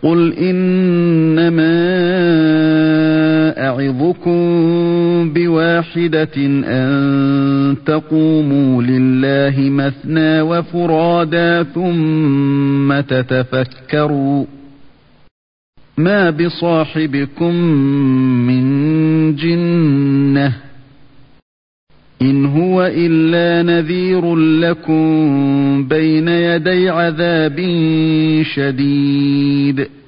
قُلْ إِنَّمَا أَعِظُكُمْ بِوَاحِدَةٍ أَن تَقُومُوا لِلَّهِ مَثْنَى وَفُرَادَى ثُمَّ تَتَفَكَّرُوا مَا بِصَاحِبِكُم مِّن جِنَّةٍ إِنْ هُوَ إِلَّا نَذِيرٌ لَكُمْ بَيْنَ يَدَيْ عَذَابٍ شَدِيدٍ